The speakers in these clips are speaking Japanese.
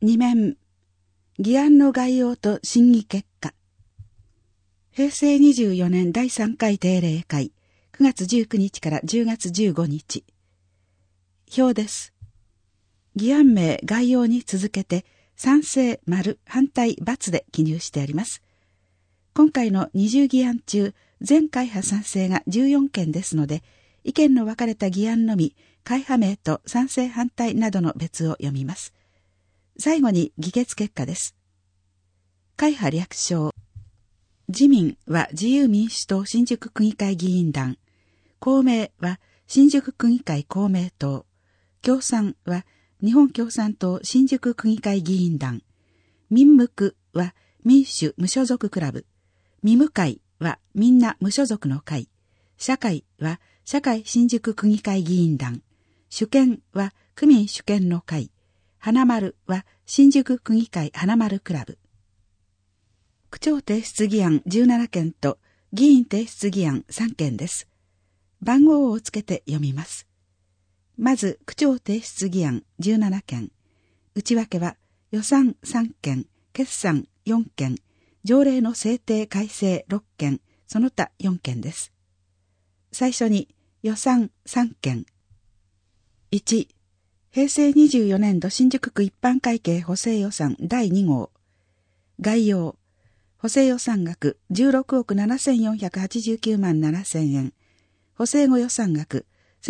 2面、議案の概要と審議結果。平成24年第3回定例会、9月19日から10月15日。表です。議案名概要に続けて、賛成丸反対×で記入してあります。今回の20議案中、全会派賛成が14件ですので、意見の分かれた議案のみ、会派名と賛成反対などの別を読みます。最後に議決結果です。会派略称。自民は自由民主党新宿区議会議員団。公明は新宿区議会公明党。共産は日本共産党新宿区議会議員団。民無区は民主無所属クラブ。民無会はみんな無所属の会。社会は社会新宿区議会議員団。主権は区民主権の会。花丸は新宿区議会花丸クラブ。区長提出議案17件と議員提出議案3件です。番号をつけて読みます。まず区長提出議案17件。内訳は予算3件、決算4件、条例の制定改正6件、その他4件です。最初に予算3件。1、平成24年度新宿区一般会計補正予算第2号。概要。補正予算額16億7489万7000円。補正後予算額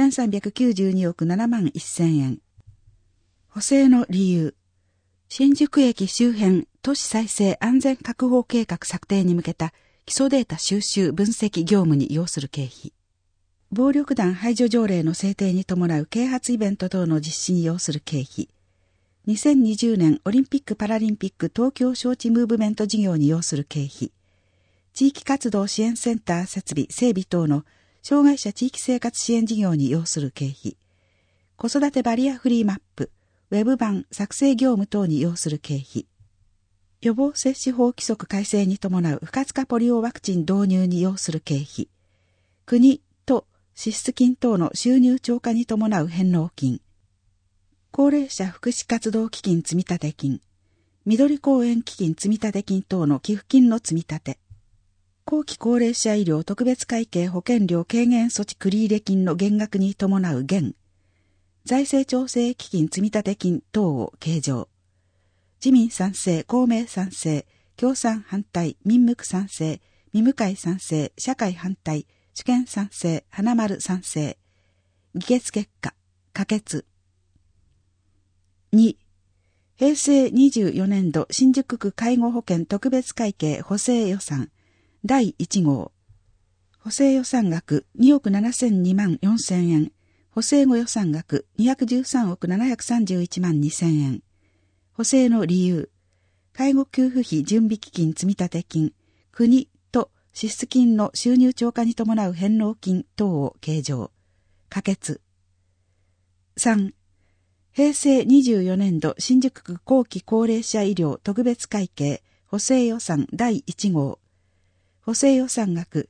1392億7万1000円。補正の理由。新宿駅周辺都市再生安全確保計画策定に向けた基礎データ収集分析業務に要する経費。暴力団排除条例の制定に伴う啓発イベント等の実施に要する経費。2020年オリンピック・パラリンピック東京招致ムーブメント事業に要する経費。地域活動支援センター設備・整備等の障害者地域生活支援事業に要する経費。子育てバリアフリーマップ、ウェブ版作成業務等に要する経費。予防接種法規則改正に伴う不活化ポリオワクチン導入に要する経費。国と支出金等の収入超過に伴う返納金。高齢者福祉活動基金積立金。緑公園基金積立金等の寄付金の積立。後期高齢者医療特別会計保険料軽減措置繰入金の減額に伴う減。財政調整基金積立金等を計上。自民賛成、公明賛成、共産反対、民無区賛成、民無会賛成、社会反対、主権賛成、花丸賛成。議決結果、可決。2、平成24年度新宿区介護保険特別会計補正予算第1号。補正予算額2億7002万4000円。補正後予算額213億731万2000円。補正の理由。介護給付費準備基金積立金、国と支出金の収入超過に伴う返納金等を計上。可決。3、平成24年度新宿区後期高齢者医療特別会計補正予算第1号。補正予算額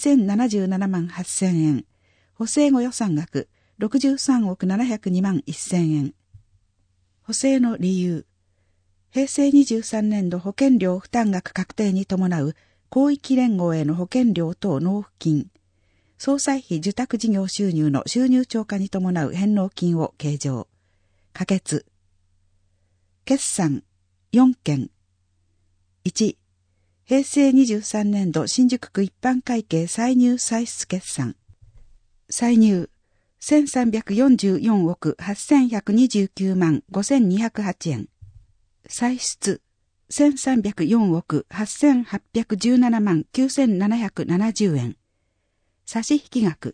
2077万8000円。補正後予算額63億702万1000円。補正の理由。平成23年度保険料負担額確定に伴う広域連合への保険料等納付金。総裁費受託事業収入の収入超過に伴う返納金を計上。可決。決算4件。1、平成23年度新宿区一般会計歳入歳出決算。歳入1344億8129万5208円。歳出1304億8817万9770円。差引額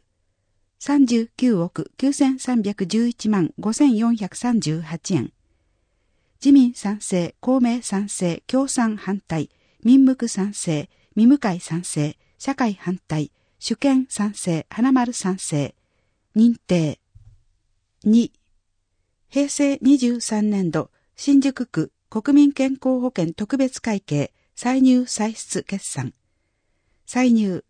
39億9311万5438円。自民賛成、公明賛成、共産反対、民無区賛成、民無会賛成、社会反対、主権賛成、花丸賛成。認定。2、平成23年度新宿区国民健康保険特別会計歳入歳出決算。歳入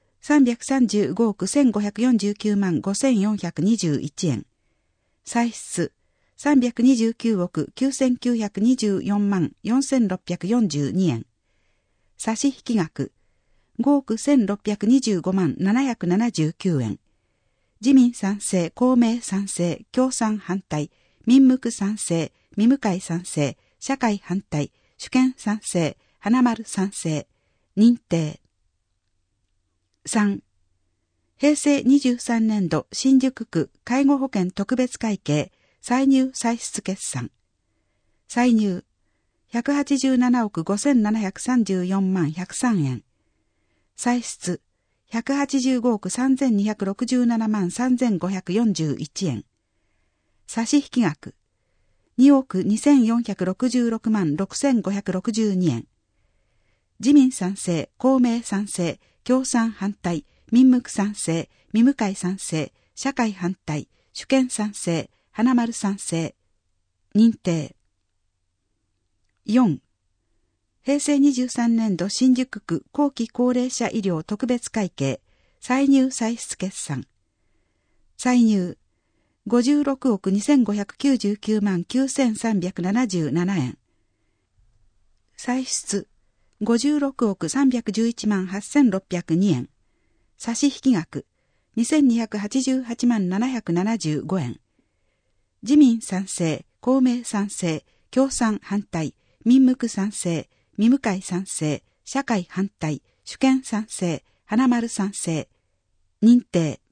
335億1549万5421円。歳出 329億9924万4642円。差し引き額、5億1625万779円。自民賛成、公明賛成、共産反対、民無賛成、民無会賛成、社会反対、主権賛成、花丸賛成、認定。3. 平成23年度新宿区介護保険特別会計歳入歳出決算。歳入187億5734万103円。歳出185億3267万3541円。差し引き額2億2466万6562円。自民賛成、公明賛成、共産反対、民無賛成、民無会賛成、社会反対、主権賛成、花丸賛成、認定。4. 平成23年度新宿区後期高齢者医療特別会計歳入歳出決算。歳入56億2599万9377円。歳出56億311万8602円。差し引き額2288万775円。自民賛成、公明賛成、共産反対、民無賛成、民無会賛成、社会反対、主権賛成、花丸賛成、認定。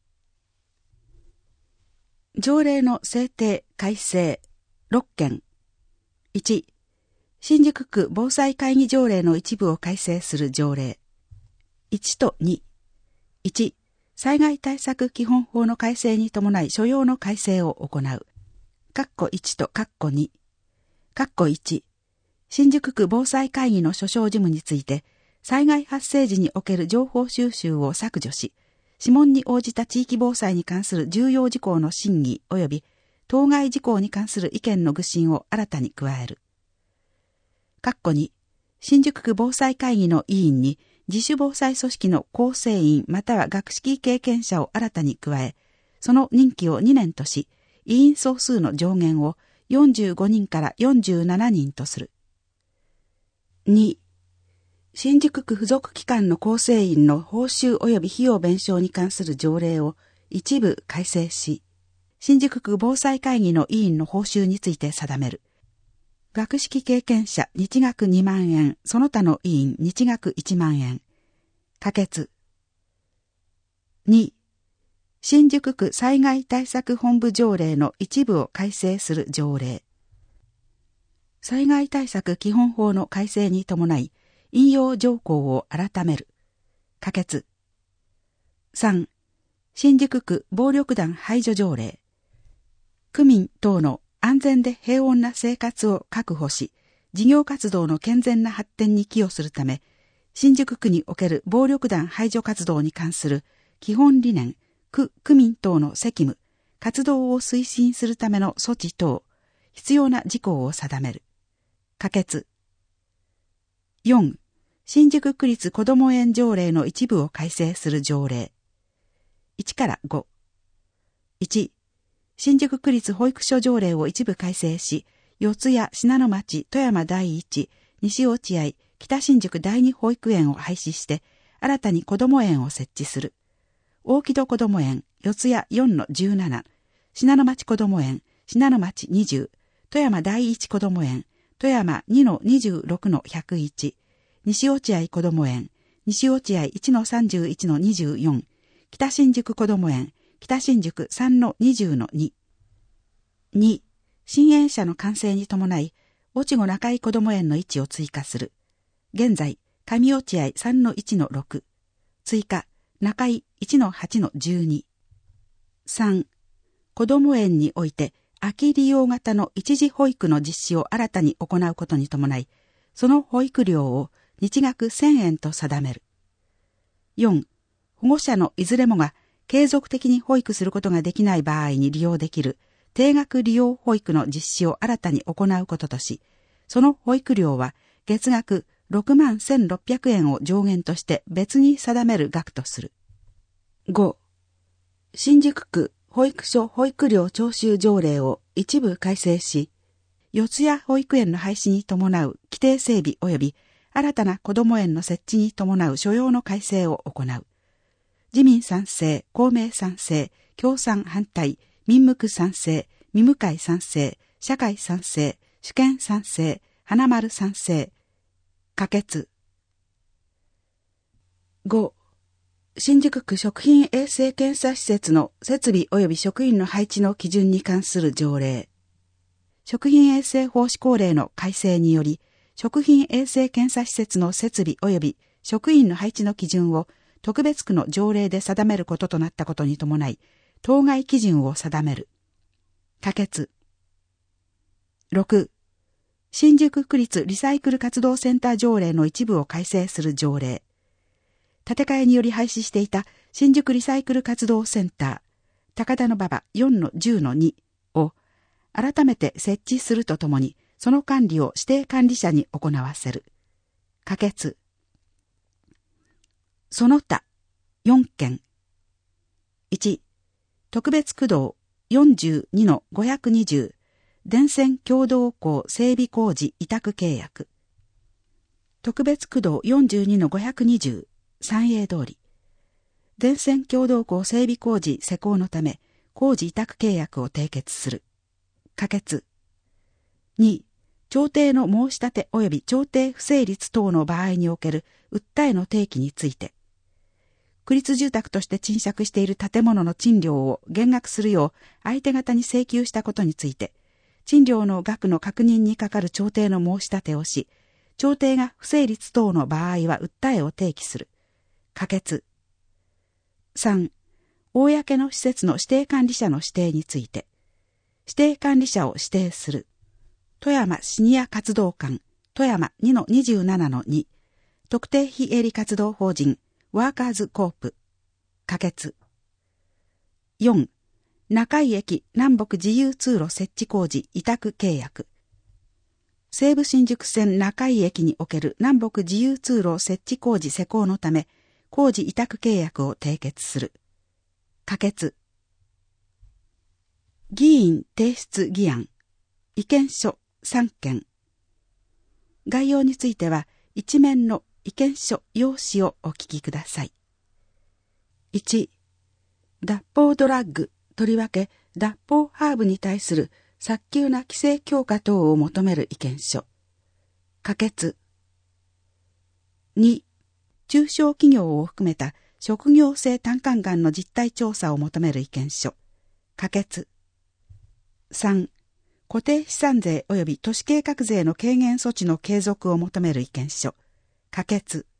条例の制定、改正、6件。1、新宿区防災会議条例の一部を改正する条例。1と2。1、災害対策基本法の改正に伴い所要の改正を行う。括弧1と括弧2。括弧1、新宿区防災会議の所掌事務について、災害発生時における情報収集を削除し、諮問に応じた地域防災に関する重要事項の審議及び当該事項に関する意見の具申を新たに加える。括弧2、新宿区防災会議の委員に自主防災組織の構成員または学識経験者を新たに加え、その任期を2年とし、委員総数の上限を45人から47人とする。2、新宿区付属機関の構成員の報酬及び費用弁償に関する条例を一部改正し、新宿区防災会議の委員の報酬について定める。学識経験者日額2万円、その他の委員日額1万円。可決。2、新宿区災害対策本部条例の一部を改正する条例。災害対策基本法の改正に伴い、引用条項を改める。可決。3、新宿区暴力団排除条例。区民等の安全で平穏な生活を確保し、事業活動の健全な発展に寄与するため、新宿区における暴力団排除活動に関する基本理念、区民等の責務、活動を推進するための措置等、必要な事項を定める。可決。4、新宿区立こども園条例の一部を改正する条例。1から5。1、新宿区立保育所条例を一部改正し、四谷、信濃町、富山第一、西落合、北新宿第二保育園を廃止して、新たにこども園を設置する。大木戸こども園、四谷 4-17、信濃町こども園、信濃町20、富山第一こども園、富山 2-26-101、西落合こども園、西落合 1-31-24、北新宿こども園、北新宿 3-20-2。2、新園舎の完成に伴い、落後中井こども園の位置を追加する。現在、上落合 3-1-6。追加、中井 1-8-12。3、こども園において、空き利用型の一時保育の実施を新たに行うことに伴い、その保育料を日額1000円と定める。4、保護者のいずれもが継続的に保育することができない場合に利用できる定額利用保育の実施を新たに行うこととし、その保育料は月額61,600円を上限として別に定める額とする。5、新宿区保育所保育料徴収条例を一部改正し、四谷保育園の廃止に伴う規定整備及び新たな子ども園の設置に伴う所要の改正を行う。自民賛成、公明賛成、共産反対、民無賛成、民無会賛成、社会賛成、主権賛成、花丸賛成、可決。5. 新宿区食品衛生検査施設の設備及び職員の配置の基準に関する条例。食品衛生法施行令の改正により、食品衛生検査施設の設備及び職員の配置の基準を特別区の条例で定めることとなったことに伴い、当該基準を定める。可決。6. 新宿区立リサイクル活動センター条例の一部を改正する条例。建て替えにより廃止していた新宿リサイクル活動センター、高田馬場 4-10-2 を改めて設置するとともに、その管理を指定管理者に行わせる。可決。その他4件。1、特別区道 42-520 電線共同工整備工事委託契約。特別区道 42-520 三栄通り。電線共同工整備工事施工のため、工事委託契約を締結する。可決。2、調停の申し立て及び調停不成立等の場合における訴えの提起について、区立住宅として賃借している建物の賃料を減額するよう相手方に請求したことについて、賃料の額の確認にかかる調停の申し立てをし、調停が不成立等の場合は訴えを提起する。可決。3、公の施設の指定管理者の指定について、指定管理者を指定する。富山シニア活動館、富山 2-27-2、特定非営利活動法人、ワーカーズコープ。可決。4、中井駅南北自由通路設置工事委託契約。西武新宿線中井駅における南北自由通路設置工事施工のため、工事委託契約を締結する。可決。議員提出議案。意見書3件。概要については、一面の意見書用紙をお聞きください。1、脱法ドラッグ、とりわけ脱法ハーブに対する早急な規制強化等を求める意見書。可決。2、中小企業を含めた職業性胆管がんの実態調査を求める意見書。可決。3、固定資産税及び都市計画税の軽減措置の継続を求める意見書。可決。